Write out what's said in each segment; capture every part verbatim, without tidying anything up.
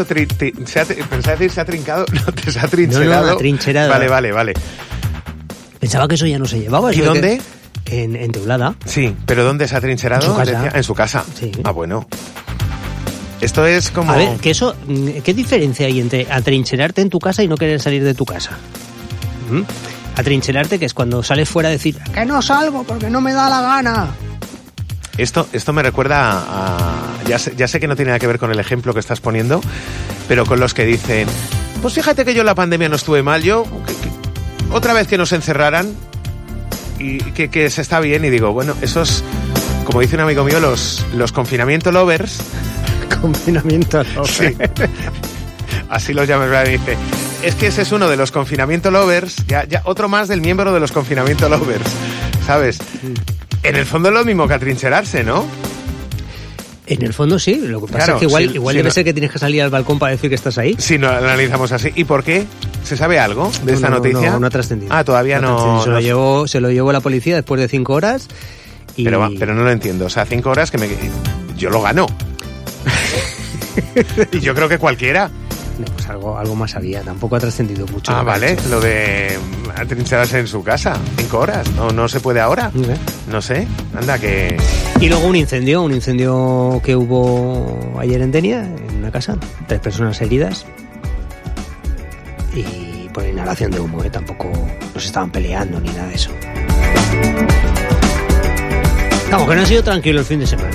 dicho tri, tri, se ha, pensaba decir se ha trincado, no, te se ha trincherado. No, no, trincherado. Vale, vale, vale. Pensaba que eso ya no se llevaba. ¿Y dónde? Que, en, en Teulada. Sí, pero ¿dónde se ha trincherado? En su casa. Decía, en su casa. Sí. Ah, bueno. Esto es como... A ver, que eso, ¿qué diferencia hay entre atrincherarte en tu casa y no querer salir de tu casa? ¿Mm? Atrincherarte, que es cuando sales fuera a decir que no salgo porque no me da la gana. Esto, esto me recuerda a... Ya sé, ya sé que no tiene nada que ver con el ejemplo que estás poniendo, pero con los que dicen, pues fíjate que yo en la pandemia no estuve mal, yo... Que, que, otra vez que nos encerraran y que, que se está bien, y digo, bueno, esos, como dice un amigo mío, los, los confinamiento lovers... Confinamiento lovers. Sí. Así los llaman, ¿verdad? Dice, es que ese es uno de los confinamiento lovers, ya, ya otro más del miembro de los confinamiento lovers, ¿sabes? En el fondo es lo mismo que atrincherarse, ¿no? En el fondo sí, lo que pasa Claro, es que igual, sí, igual sí, debe no. ser que tienes que salir al balcón para decir que estás ahí. Si no lo analizamos así. ¿Y por qué? ¿Se sabe algo de No, esta no, noticia? No, no ha trascendido. Ah, todavía no. no, se, no lo llevó, se lo llevó la policía después de cinco horas. Y... Pero, pero no lo entiendo. O sea, cinco horas que me... Yo lo gano. Y yo creo que cualquiera. No, pues algo, algo más había. Tampoco ha trascendido mucho. Ah, vale. Lo de atrincherarse en su casa. Cinco horas. No, no se puede ahora. ¿Eh? No sé. Anda que... Y luego un incendio, un incendio que hubo ayer en Denia, en una casa, tres personas heridas y por inhalación de humo, ¿eh? Tampoco nos estaban peleando ni nada de eso. Vamos, que no ha sido tranquilo el fin de semana.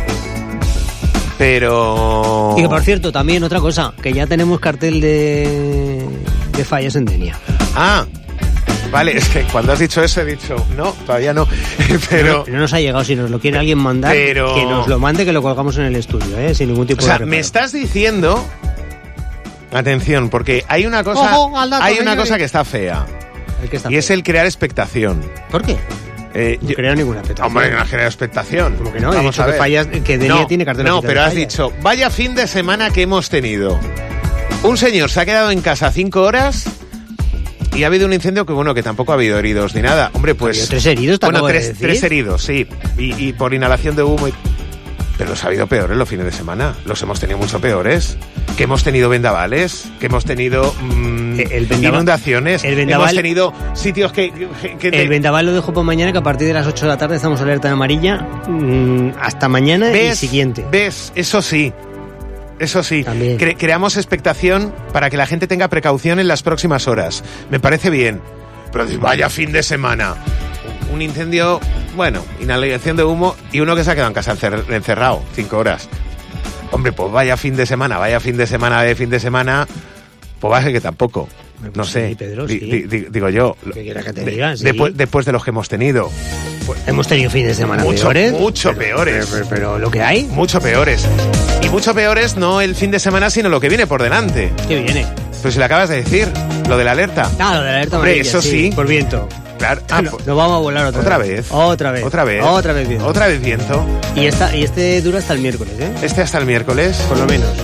Pero... Y que, por cierto, también otra cosa, que ya tenemos cartel de, de fallas en Denia. Ah, vale, es que cuando has dicho eso he dicho, no, todavía no, pero... No nos ha llegado, si nos lo quiere alguien mandar, pero... que nos lo mande, que lo colgamos en el estudio, ¿eh? Sin ningún tipo o sea, de reparo. me estás diciendo... Atención, porque hay una cosa, Ojo, al dato, hay una venga, cosa venga. que está fea, El que está y es feo. el crear expectación. ¿Por qué? Eh, No yo- creo ninguna expectación. Hombre, no has creado expectación. ¿Cómo que no? He Vamos dicho a que ver. fallas, que Denia no, tiene cartel No, oficial pero de has fallas. dicho, vaya fin de semana que hemos tenido. Un señor se ha quedado en casa cinco horas y ha habido un incendio que, bueno, que tampoco ha habido heridos ni nada. Hombre, pues... Ha habido tres heridos, te Bueno, acabo de tres, decir. tres heridos, sí. Y, y por inhalación de humo y... Pero los ha habido peores los fines de semana. Los hemos tenido mucho peores. Que hemos tenido vendavales, que hemos tenido mmm, El vendaval- inundaciones, el vendaval- hemos tenido sitios que... que- que te- El vendaval lo dejo para mañana, que a partir de las ocho de la tarde estamos alerta en amarilla. mm, hasta mañana y ¿Ves? siguiente. ¿Ves? Eso sí. Eso sí. También. Cre- creamos expectación para que la gente tenga precaución en las próximas horas. Me parece bien. Pero dices, vaya fin de semana. Un incendio, bueno, inhalación de humo y uno que se ha quedado en casa encer- encerrado cinco horas. Hombre, pues vaya fin de semana, vaya fin de semana de fin de semana, pues va a ser que tampoco. Pues No sí, sé, Pedro, Di- sí. di- di- digo yo. ¿Qué quieres que te de- diga? Sí. después, después de los que hemos tenido. Hemos tenido fines de semana Mucho, peores. mucho pero- peores. Pero, pero- pero lo que hay, Mucho peores. Y mucho peores no el fin de semana, sino lo que viene por delante. ¿qué viene? Pero si le acabas de decir, lo de la alerta. Ah, lo de la alerta Hombre, amarilla, eso sí. Por viento. Claro. Ah, No, pues- nos vamos a volar otra, otra vez. Otra vez. Otra vez. Otra vez viento. Otra vez viento. Y, esta, y este dura hasta el miércoles, ¿eh? Este hasta el miércoles. Por lo menos.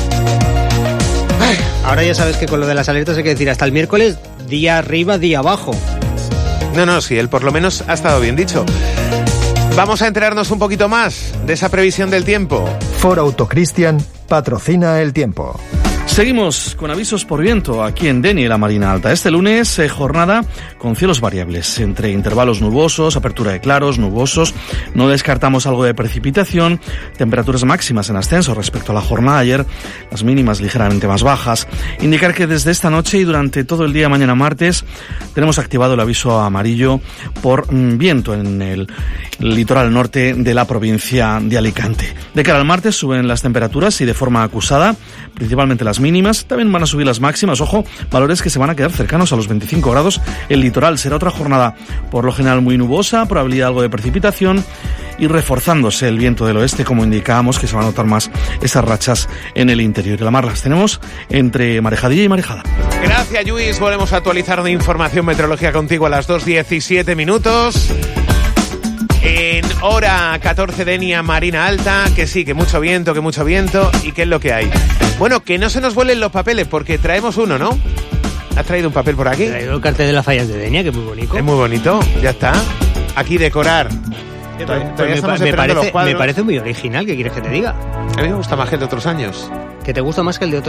Ay, Ahora ya sabes que con lo de las alertas hay que decir hasta el miércoles, día arriba, día abajo. no, no, sí, él por lo menos ha estado bien dicho. Vamos a enterarnos un poquito más de esa previsión del tiempo. Ford Autocristian patrocina el tiempo. Seguimos con avisos por viento aquí en Denia y la Marina Alta. Este lunes, eh, jornada con cielos variables, entre intervalos nubosos, apertura de claros, nubosos. No descartamos algo de precipitación. Temperaturas máximas en ascenso respecto a la jornada de ayer, las mínimas ligeramente más bajas. Indicar que desde esta noche y durante todo el día mañana martes tenemos activado el aviso amarillo por mm, viento en el litoral norte de la provincia de Alicante. De cara al martes suben las temperaturas y de forma acusada, principalmente las mínimas, también van a subir las máximas, ojo, valores que se van a quedar cercanos a los veinticinco grados. El litoral será otra jornada por lo general muy nubosa, probabilidad de algo de precipitación y reforzándose el viento del oeste, como indicábamos, que se van a notar más esas rachas en el interior. Y la mar las tenemos entre marejadilla y marejada. Gracias, Luis. Volvemos a actualizar de información meteorológica contigo a las dos diecisiete minutos. En hora catorce Denia, Marina Alta, que sí, que mucho viento, que mucho viento. ¿Y qué es lo que hay? Bueno, que no se nos vuelen los papeles, porque traemos uno, ¿no? ¿Has traído un papel por aquí? He traído el cartel de las fallas de Denia, que es muy bonito. Es muy bonito, ya está. Aquí decorar. Pues Todavía me, estamos me esperando los parece, cuadros. me parece muy original, ¿qué quieres que te diga? A mí me gusta más que el de otros años. Que te gusta más que el de otro.